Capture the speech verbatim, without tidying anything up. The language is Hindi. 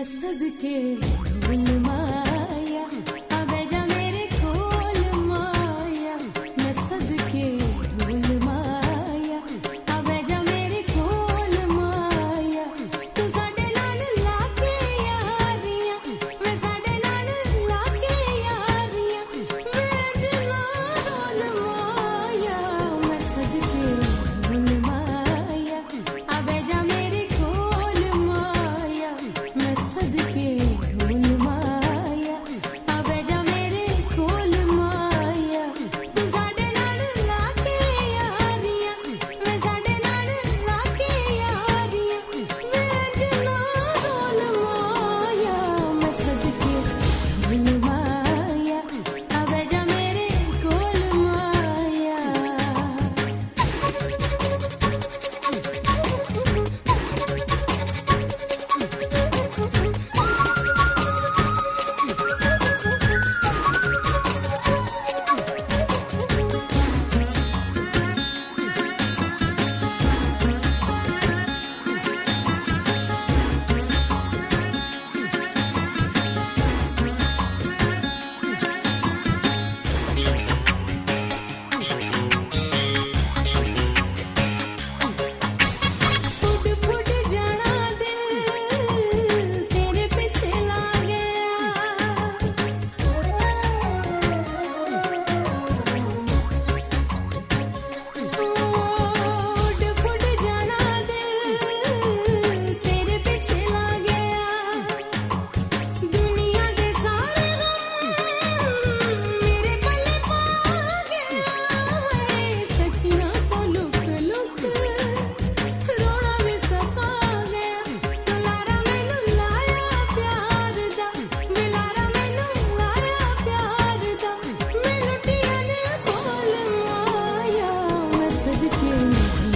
मैं सदके ढूंढ माया, अबे जा मेरे खोल माया, मैं सदके ढूंढ माया, अबे जा मेरे खोल माया, तू साडे नाल लाके यारियां, मैं साडे नाल लाके यारियां, मैं जना रोल माया, मैं सदके ढूंढ माया, अबे जा मेरे खोल माया, मैं सदके ढूंढ माया, अबे जा मेरे खोल माया, तू साडे नाल लाके यारियां, मैं साडे नाल लाके यारियां, मैं जना रोल माया, मैं सदके ढूंढ माया, अबे जा मेरे खोल माया। फुट फुट जाना दिल तेरे पीछे लागे फुट फुट जाना दिल तेरे पीछे लागे दुनिया दे सारे गम मेरे पल्ले पा गया सखियां तो लुक लुक रोना भी सखा गया दुलारा मैनू लाया प्यार दा बिलारा मैनू लाया प्यार दा मैं लुटिया ने बोल माया मैं सदके